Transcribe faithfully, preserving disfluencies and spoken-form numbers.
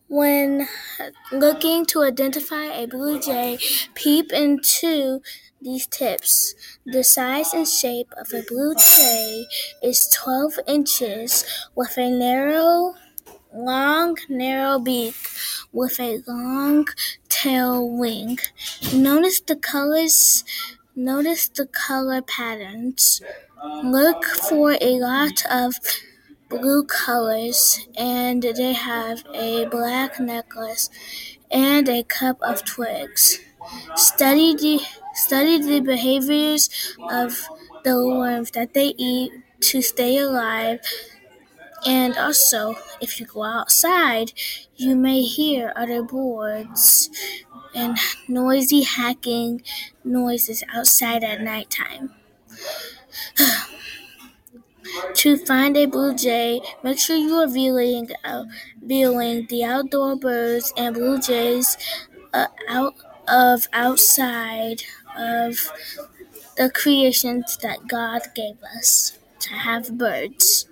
When looking to identify a blue jay, peep into these tips. The size and shape of a blue jay is twelve inches with a narrow, long, narrow beak with a long tail wing. Notice the colors. Notice the color patterns. Look for a lot of blue colors, and they have a black necklace and a cup of twigs. Study the study the behaviors of the worms that they eat to stay alive, and also if you go outside, you may hear other birds and noisy hacking noises outside at nighttime. To find a blue jay, make sure you are viewing, uh, viewing the outdoor birds and blue jays uh, out of outside of the creations that God gave us to have birds.